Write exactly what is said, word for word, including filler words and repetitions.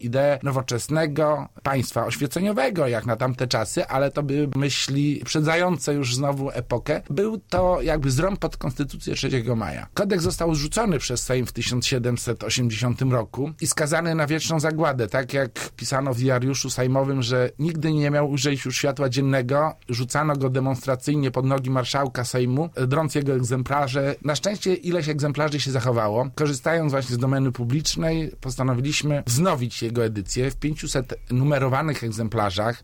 ideę nowoczesnego państwa oświeceniowego, jak na tamte czasy, ale to były myśli przedzające już znowu epokę. Był to jakby zrąb pod Konstytucję trzeciego maja. Kodeks został zrzucony przez Sejm w tysiąc siedemset osiemdziesiątym roku i skazany na wieczną zagładę, tak jak pisano w diariuszu sejmowym, że nigdy nie miał ujrzeć już światła dziennego, rzucano go demonstracyjnie pod nogi marszałka Sejmu, drąc jego egzemplarze. Na szczęście ileś egzemplarzy się zachowało. Korzystając właśnie z domeny publicznej, postanowiliśmy wznowić jego edycję w pięciuset numerowanych egzemplarzach.